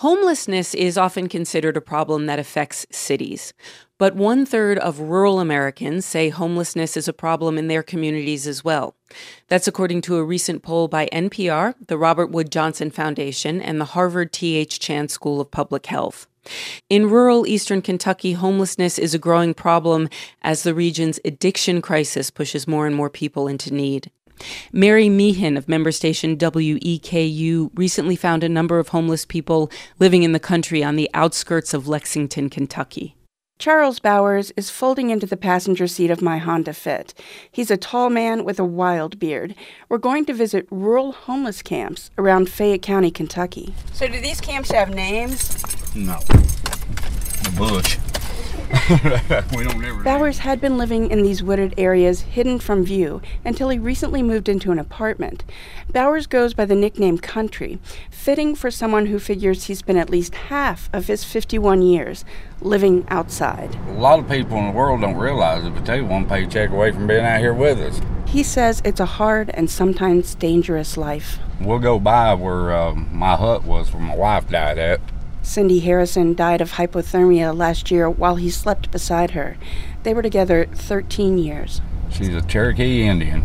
Homelessness is often considered a problem that affects cities, but 1/3 of rural Americans say homelessness is a problem in their communities as well. That's according to a recent poll by NPR, the Robert Wood Johnson Foundation, and the Harvard T.H. Chan School of Public Health. In rural eastern Kentucky, homelessness is a growing problem as the region's addiction crisis pushes more and more people into need. Mary Meehan of member station WEKU recently found a number of homeless people living in the country on the outskirts of Lexington, Kentucky. Charles Bowers is folding into the passenger seat of my Honda Fit. He's a tall man with a wild beard. We're going to visit rural homeless camps around Fayette County, Kentucky. So do these camps have names? No. Bush. We don't ever. Bowers had been living in these wooded areas hidden from view until he recently moved into an apartment. Bowers goes by the nickname Country, fitting for someone who figures he spent at least half of his 51 years living outside. A lot of people in the world don't realize it, but they one paycheck away from being out here with us. He says it's a hard and sometimes dangerous life. We'll go by where my hut was where my wife died at. Cindy Harrison died of hypothermia last year while he slept beside her. They were together 13 years. She's a Cherokee Indian.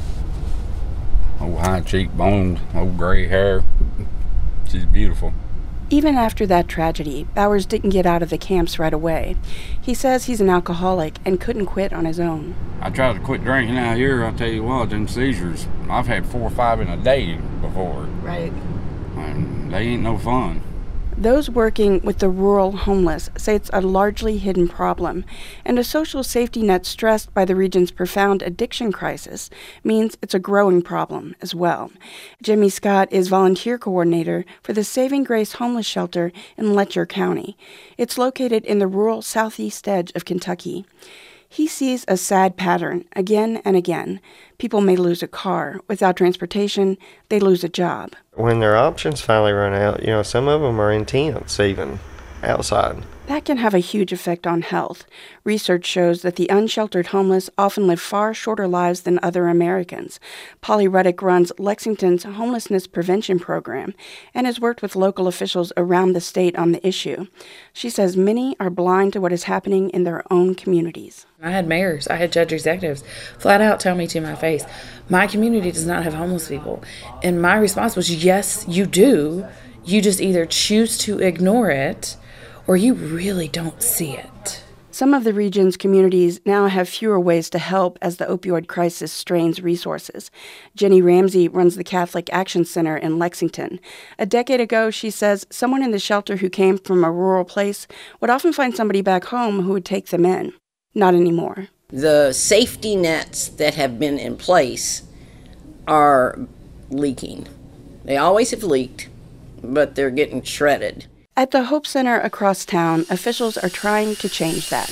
Old high cheekbones, old gray hair. She's beautiful. Even after that tragedy, Bowers didn't get out of the camps right away. He says he's an alcoholic and couldn't quit on his own. I tried to quit drinking out here. I'll tell you what, them seizures, I've had 4 or 5 in a day before. Right. And they ain't no fun. Those working with the rural homeless say it's a largely hidden problem, and a social safety net stressed by the region's profound addiction crisis means it's a growing problem as well. Jimmy Scott is volunteer coordinator for the Saving Grace Homeless Shelter in Letcher County. It's located in the rural southeast edge of Kentucky. He sees a sad pattern again and again. People may lose a car. Without transportation, they lose a job. When their options finally run out, some of them are in tents even, outside. That can have a huge effect on health. Research shows that the unsheltered homeless often live far shorter lives than other Americans. Polly Ruddick runs Lexington's homelessness prevention program and has worked with local officials around the state on the issue. She says many are blind to what is happening in their own communities. I had mayors, I had judge executives flat out tell me to my face, my community does not have homeless people. And my response was, yes, you do. You just either choose to ignore it or you really don't see it. Some of the region's communities now have fewer ways to help as the opioid crisis strains resources. Jenny Ramsey runs the Catholic Action Center in Lexington. A decade ago, she says, someone in the shelter who came from a rural place would often find somebody back home who would take them in. Not anymore. The safety nets that have been in place are leaking. They always have leaked, but they're getting shredded. At the Hope Center across town, officials are trying to change that.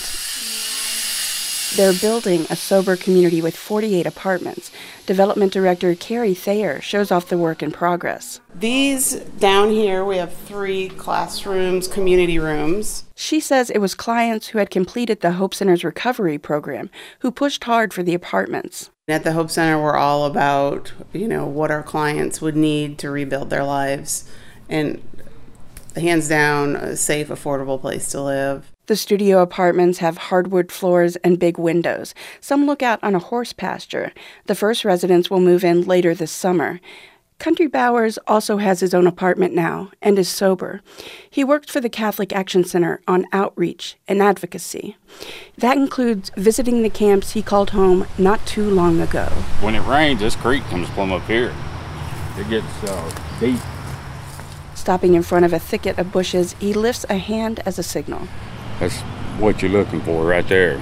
They're building a sober community with 48 apartments. Development Director Carrie Thayer shows off the work in progress. These down here, we have 3 classrooms, community rooms. She says it was clients who had completed the Hope Center's recovery program who pushed hard for the apartments. At the Hope Center, we're all about, what our clients would need to rebuild their lives. And hands down, a safe, affordable place to live. The studio apartments have hardwood floors and big windows. Some look out on a horse pasture. The first residents will move in later this summer. Country Bowers also has his own apartment now and is sober. He works for the Catholic Action Center on outreach and advocacy. That includes visiting the camps he called home not too long ago. When it rains, this creek comes plumb up here. It gets deep. Stopping in front of a thicket of bushes, he lifts a hand as a signal. That's what you're looking for right there.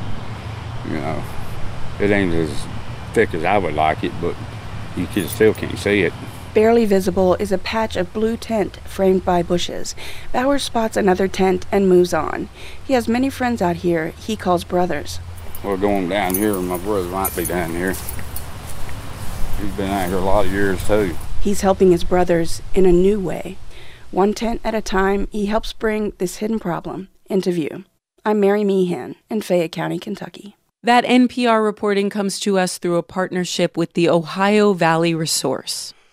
It ain't as thick as I would like it, but you still can't see it. Barely visible is a patch of blue tent framed by bushes. Bowers spots another tent and moves on. He has many friends out here he calls brothers. We're going down here, and my brother might be down here. He's been out here a lot of years, too. He's helping his brothers in a new way. One tent at a time, he helps bring this hidden problem into view. I'm Mary Meehan in Fayette County, Kentucky. That NPR reporting comes to us through a partnership with the Ohio Valley Resource.